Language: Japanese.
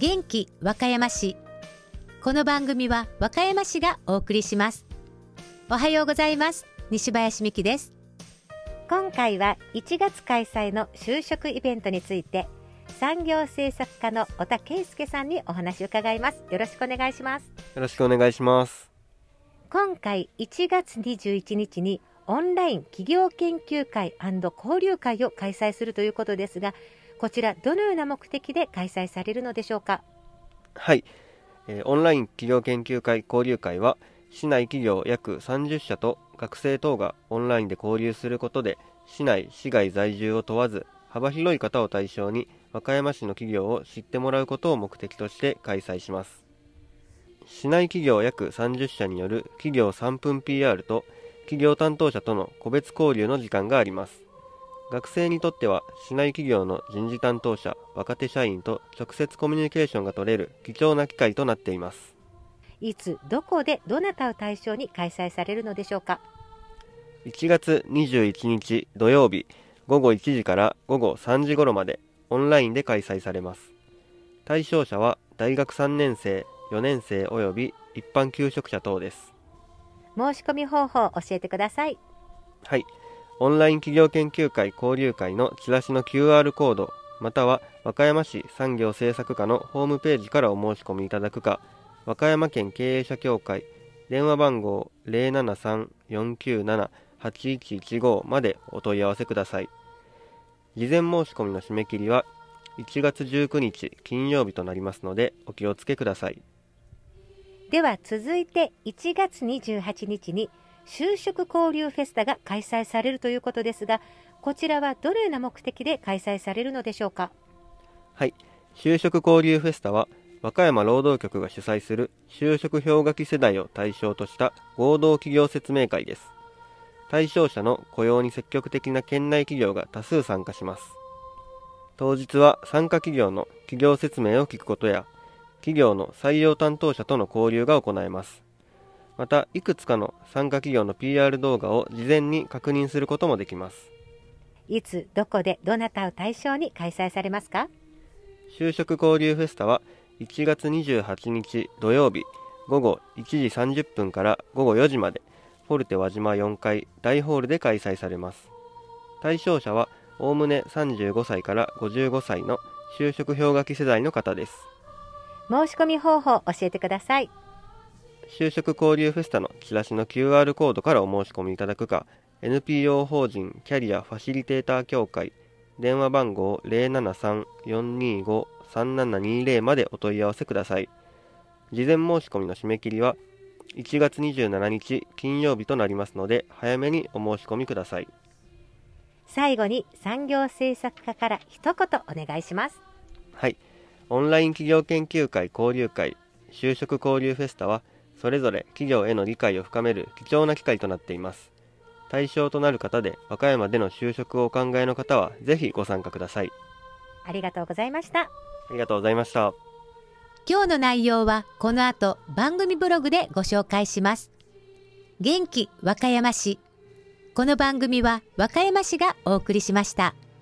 元気和歌山市。この番組は和歌山市がお送りします。おはようございます。西林美希です。今回は1月開催の就職イベントについて、産業政策課の小田圭介さんにお話を伺います。よろしくお願いします。 よろしくお願いします。 今回1月21日にオンライン企業研究会&交流会を開催するということですが、こちらどのような目的で開催されるのでしょうか。 はい、オンライン企業研究会交流会は市内企業約30社と学生等がオンラインで交流することで、市内市外在住を問わず幅広い方を対象に和歌山市の企業を知ってもらうことを目的として開催します。市内企業約30社による企業3分 PR と企業担当者との個別交流の時間があります。学生にとっては市内企業の人事担当者、若手社員と直接コミュニケーションが取れる貴重な機会となっています。 いつどこでどなたを対象に開催されるのでしょうか。 1月21日土曜日午後1時から午後3時頃までオンラインで開催されます。対象者は大学3年生、4年生および一般求職者等です。 申し込み方法を教えてください。 はい、オンライン企業研究会交流会のチラシの QR コードまたは和歌山市産業政策課のホームページからお申し込みいただくか、和歌山県経営者協会電話番号 073-497-8115 までお問い合わせください。事前申し込みの締め切りは1月19日金曜日となりますのでお気をつけください。 では続いて1月28日に就職交流フェスタが開催されるということですが、こちらはどのような目的で開催されるのでしょうか。 はい、就職交流フェスタは和歌山労働局が主催する就職氷河期世代を対象とした合同企業説明会です。対象者の雇用に積極的な県内企業が多数参加します。当日は参加企業の企業説明を聞くことや、企業の採用担当者との交流が行えます。また、いくつかの参加企業の PR 動画を事前に確認することもできます。 いつどこでどなたを対象に開催されますか。 就職交流フェスタは1月28日土曜日午後1時30分から午後4時までフォルテ輪島4階大ホールで開催されます。対象者はおおむね35歳から55歳の就職氷河期世代の方です。 申し込み方法を教えてください。 就職交流フェスタのチラシの QR コードからお申し込みいただくか、 NPO 法人キャリアファシリテーター協会電話番号 073-425-3720 までお問い合わせください。事前申し込みの締め切りは1月27日金曜日となりますので、早めにお申し込みください。 最後に産業政策課から一言お願いします。 はい、オンライン企業研究会交流会就職交流フェスタはそれぞれ企業への理解を深める貴重な機会となっています。対象となる方で和歌山での就職をお考えの方はぜひご参加ください。 ありがとうございました。 ありがとうございました。 今日の内容はこの後番組ブログでご紹介します。元気和歌山市。この番組は和歌山市がお送りしました。